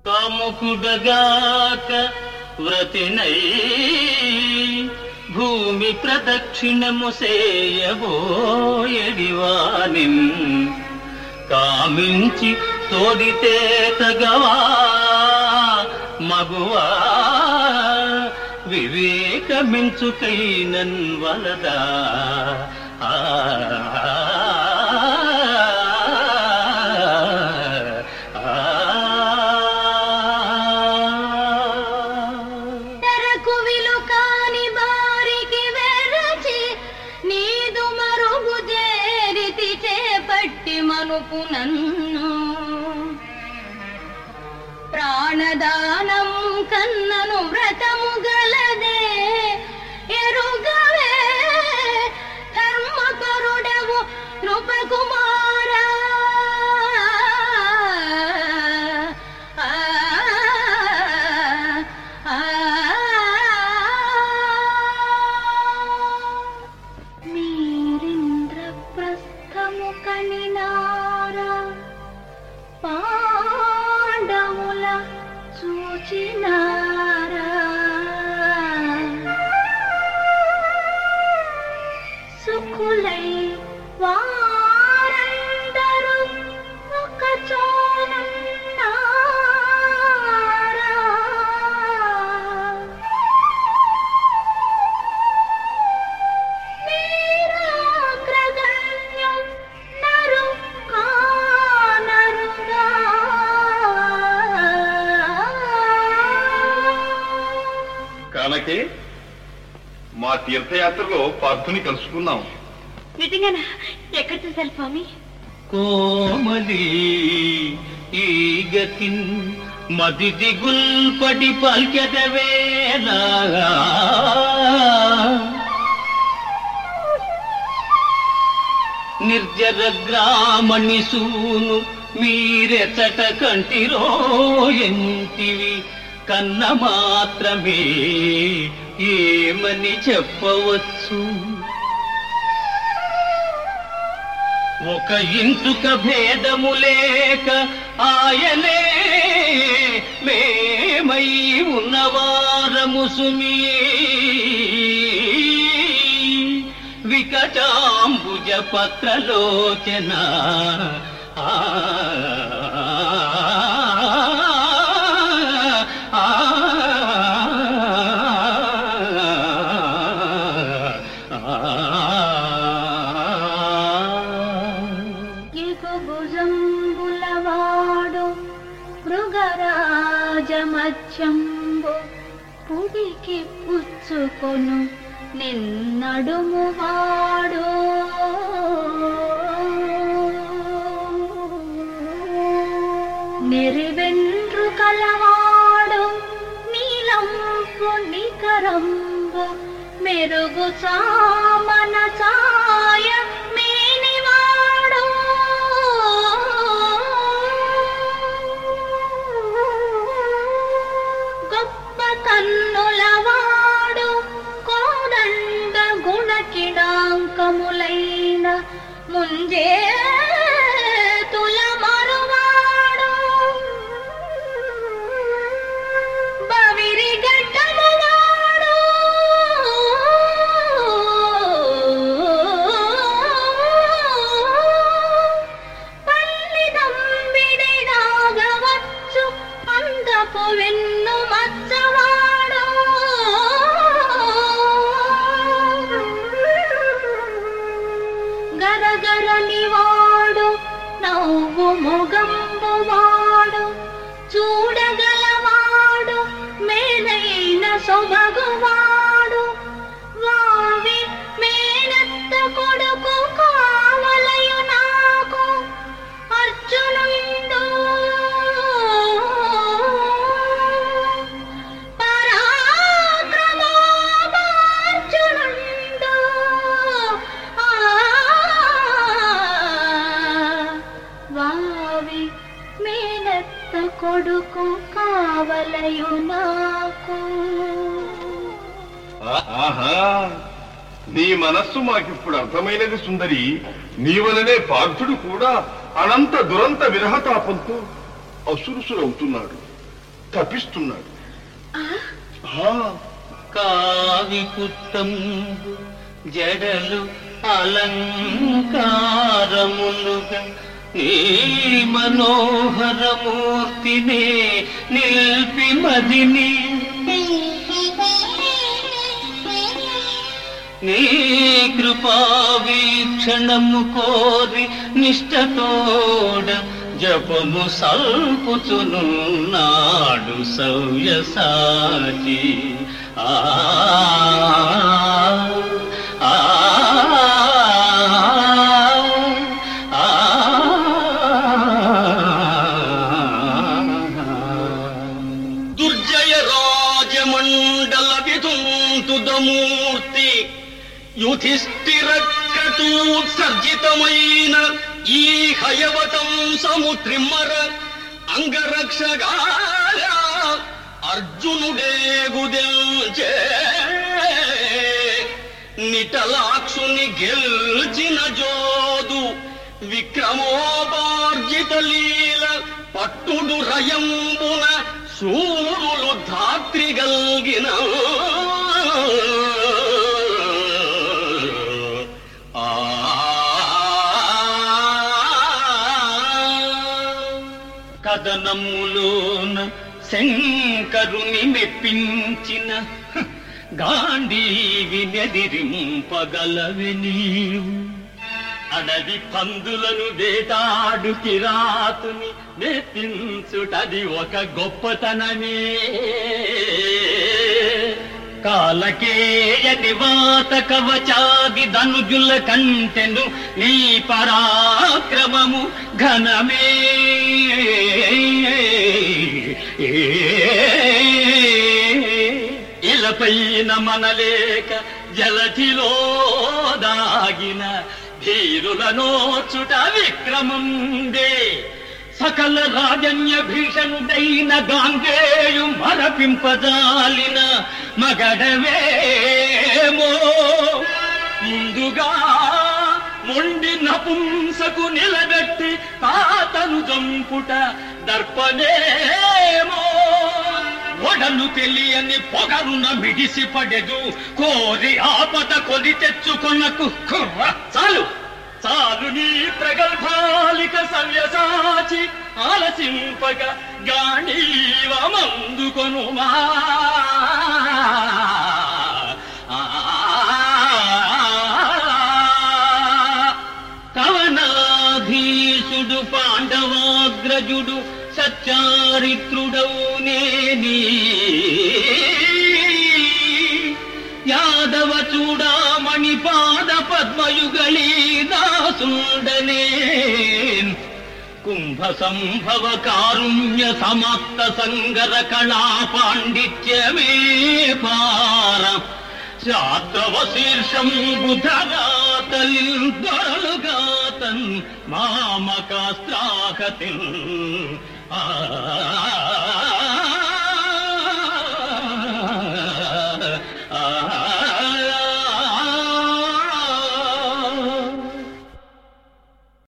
కాముకుడగాక వ్రతినై భూమి ప్రదక్షిణము సేయబోయడివానిన్ కామించి తోడితే తగవా మగువా వివేకమించుకైనన్ వలదా నన్ను ప్రాణదానం కన్నను వ్రతము గలదే ఎరుగవే ధర్మకరుడవు నృపకుమారా మీరింద్రప్రస్థము కనినారా పాండవుల చూచినారా సుఖులై వారందరూ ఒక చోనున్నారా వీరాగ్రగణ్యం నరు కానరుగా కానకే మా తీర్థయాత్రలో పార్థుని కలుసుకున్నాం. నిజంగానా? ఎక్కడ చూశారు స్వామి? కోమలి ఈ గతిన్ మది దిగుల్పడి పల్కెదవేలా నిర్జర గ్రామణి సూను మీరెచట కంటిరో ఎంటివి కన్న మాత్రమే ఏమని చెప్పవచ్చు. ఒక ఇంటుక భేదము లేక ఆయనే మేమై ఉన్నవారము సుమీ వికటాంబుజ పత్రలోచన భుజంబులవాడు మృగరాజమత్యంబు పుడికి పుచ్చుకొను నిన్నడుమువాడు నెరివెండ్రు కలవాడు నీలంపు నికరంబు మెరుగు చామన చాయ మేనివాడు గొప్ప కన్నులవాడు కోదండ గుణకిడాంకములైన ముంజే తుల మరువాడు బవిరి గడ్డమువాడు పల్లిదంబిడిగాగవచ్చు అందపు వెన్ను మచ్చవాడు గరగరనివాడు నవ్వు మొగంబువాడు చూడగలవాడు మేనైన సొబగువాడు వావి మేనత్త కొడుకు కావలయు నాకు అర్జునుండు పరాక్రమోపార్జునుండు వావి మేనత్త కొడుకు కావలయు నాకు. ఆహా, నీ మనస్సు మాకిప్పుడు అర్థమైనది సుందరి. నీవలనే పార్థుడు కూడా అనంత దురంత విరహతాపంతో అసురుసురవుతున్నాడు. తప్పిస్తున్నాడు. కావి కుట్టంబు జడలు అలంకారములుగా నీ మనోహరమూర్తినే నిల్పి మదిని నీ కృపా వీక్షణము కోరి నిష్టతోడ జపము సల్పుచునున్నాడు సవ్యసాచి. ఆ దుర్జయ రాజమండల విధుంతుదమూర్తి యుధిష్ఠిర క్రతూత్సర్జితమైన ఈ హయవతం సముత్రిమ్మర అంగరక్షగా అర్జునుడేగుదెల్చే నిటలాక్షుని గెల్చిన జోదు విక్రమోపార్జిత లీల పట్టుడు రయంబున సూరులు ధాత్రిగల్గిన కథనములోన శంకరుని మెప్పించిన గాంధీవి నెదిరింపగలవి నీవు. అడవి పందులను వేటాడు కిరాతుని మెప్పించుటది ఒక గొప్పతనమే. కాలకేయ నివాత కవచాది ధనుజుల కంటెను నీ పరాక్రమము ఘనమే. ఇలపైన మనలేక జలధిలో దాగిన ధీరుల నోచుట విక్రమందే. సకల రాజన్య భీషణుడైన గాంగేయు మరపింపజాలిన మగడవేమో. ముందుగా మొండి నపుంసకు నిలబెట్టి తాతను చంపుట దర్పనేమో. ఒడలు తెలియని పొగరున మిడిసి పడెదు కోరి ఆపద కొని తెచ్చుకొనకు. చాలు చాలు నీ ప్రగల్భాలిక సవ్యసాచి ఆలసింపక గాంధీవమందుకొనుమా. కవనాధీశుడు పాండవాగ్రజుడు సచ్చారిత్రుడౌనేని యాదవ చూడామణి పాద పద్మయుగళీ దాసుండనే. కుంభ సంభవ కారుణ్య సమాప్త సంగర కళా పాండిత్యమే పార శాస్త్రవ శీర్షం బుధగాతలిల్ దొరలుగాతన్ మామకాస్త్రాహతిన్. ఆ